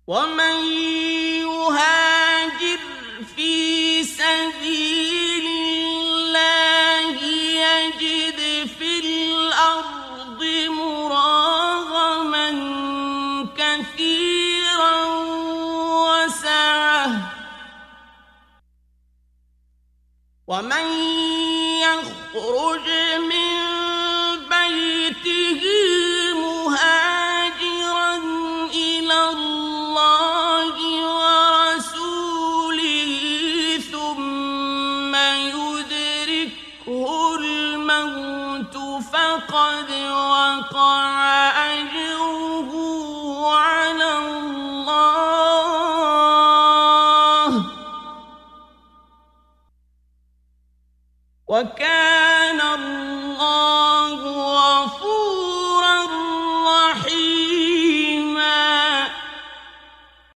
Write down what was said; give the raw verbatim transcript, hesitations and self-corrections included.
ومن يهاجر في سبيل الله يجد في الأرض مراغما كثيرا وسعة ومن يخرج من بيته مهاجرا إلى الله ورسوله ثم يدركه الموت فقد وقع أجره على الله وكان